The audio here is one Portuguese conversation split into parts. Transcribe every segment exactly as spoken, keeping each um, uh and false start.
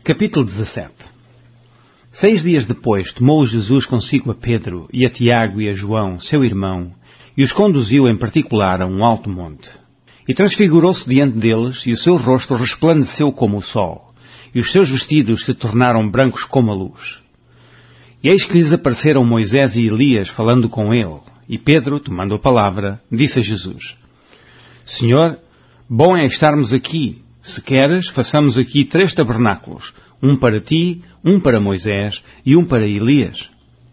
Capítulo dezassete. Seis dias depois tomou Jesus consigo a Pedro e a Tiago e a João, seu irmão, e os conduziu em particular a um alto monte. E transfigurou-se diante deles, e o seu rosto resplandeceu como o sol, e os seus vestidos se tornaram brancos como a luz. E eis que lhes apareceram Moisés e Elias falando com ele, e Pedro, tomando a palavra, disse a Jesus: Senhor, bom é estarmos aqui. Se queres, façamos aqui três tabernáculos, um para ti, um para Moisés e um para Elias.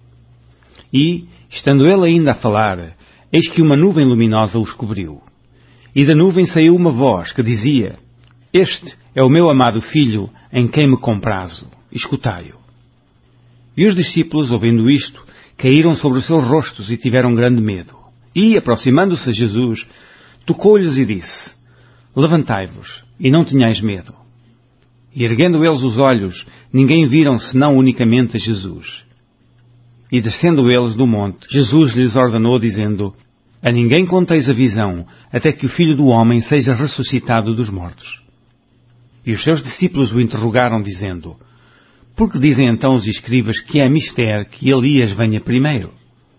E, estando ele ainda a falar, eis que uma nuvem luminosa os cobriu. E da nuvem saiu uma voz que dizia: Este é o meu amado filho, em quem me comprazo. Escutai-o. E os discípulos, ouvindo isto, caíram sobre os seus rostos e tiveram grande medo. E, aproximando-se a Jesus, tocou-lhes e disse: Levantai-vos, e não tenhais medo. E erguendo eles os olhos, ninguém viram senão unicamente a Jesus. E descendo eles do monte, Jesus lhes ordenou, dizendo: A ninguém conteis a visão, até que o Filho do Homem seja ressuscitado dos mortos. E os seus discípulos o interrogaram, dizendo: Por que dizem então os escribas que é mister que Elias venha primeiro?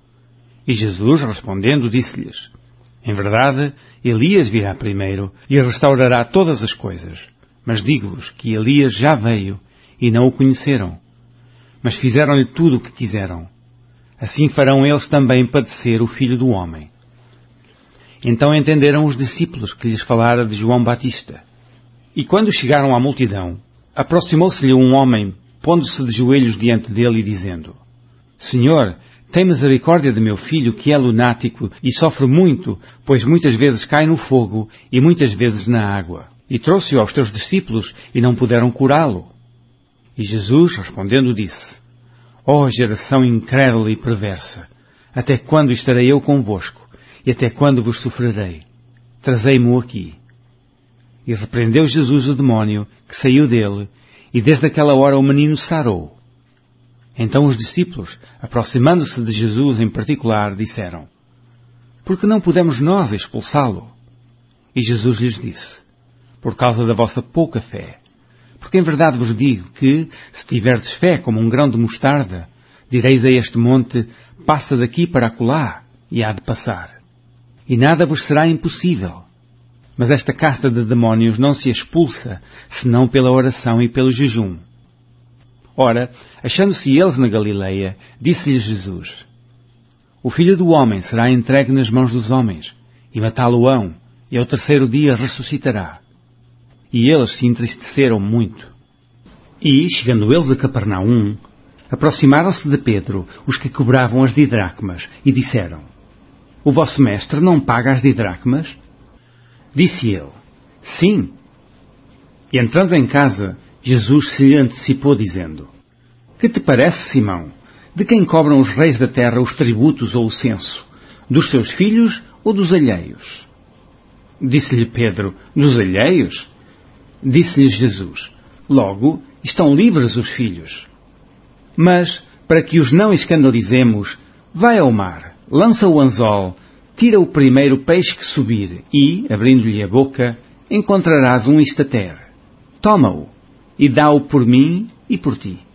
E Jesus, respondendo, disse-lhes: Em verdade, Elias virá primeiro e restaurará todas as coisas. Mas digo-vos que Elias já veio e não o conheceram. Mas fizeram-lhe tudo o que quiseram. Assim farão eles também padecer o Filho do Homem. Então entenderam os discípulos que lhes falara de João Batista. E quando chegaram à multidão, aproximou-se-lhe um homem, pondo-se de joelhos diante dele e dizendo: Senhor, tem misericórdia de meu filho, que é lunático e sofre muito, pois muitas vezes cai no fogo e muitas vezes na água. E trouxe-o aos teus discípulos e não puderam curá-lo. E Jesus, respondendo, disse: Ó geração incrédula e perversa, até quando estarei eu convosco e até quando vos sofrerei? Trazei-mo aqui. E repreendeu Jesus o demónio, que saiu dele, e desde aquela hora o menino sarou. Então os discípulos, aproximando-se de Jesus em particular, disseram: Por que não pudemos nós expulsá-lo? E Jesus lhes disse: Por causa da vossa pouca fé. Porque em verdade vos digo que, se tiverdes fé como um grão de mostarda, direis a este monte: Passa daqui para acolá, e há de passar. E nada vos será impossível. Mas esta casta de demónios não se expulsa, senão pela oração e pelo jejum. Ora, achando-se eles na Galileia, disse-lhes Jesus: O Filho do Homem será entregue nas mãos dos homens, e matá-lo-ão, e ao terceiro dia ressuscitará. E eles se entristeceram muito. E, chegando eles a Capernaum, aproximaram-se de Pedro os que cobravam as didracmas, e disseram: O vosso mestre não paga as didracmas? Disse ele: Sim. E entrando em casa, Jesus se lhe antecipou, dizendo: Que te parece, Simão? De quem cobram os reis da terra os tributos ou o censo? Dos seus filhos ou dos alheios? Disse-lhe Pedro: Dos alheios? Disse-lhe Jesus: Logo, estão livres os filhos. Mas, para que os não escandalizemos, vai ao mar, lança o anzol, tira o primeiro peixe que subir e, abrindo-lhe a boca, encontrarás um estater. Toma-o e dá-o por mim e por ti.